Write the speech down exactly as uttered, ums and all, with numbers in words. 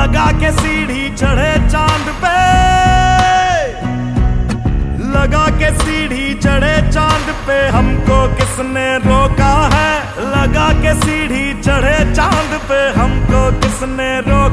लगा के सीढ़ी चढ़े चांद पे, लगा के सीढ़ी चढ़े चांद पे, हमको किसने रोका है? लगा के सीढ़ी चढ़े चांद पे, हमको किसने रोका?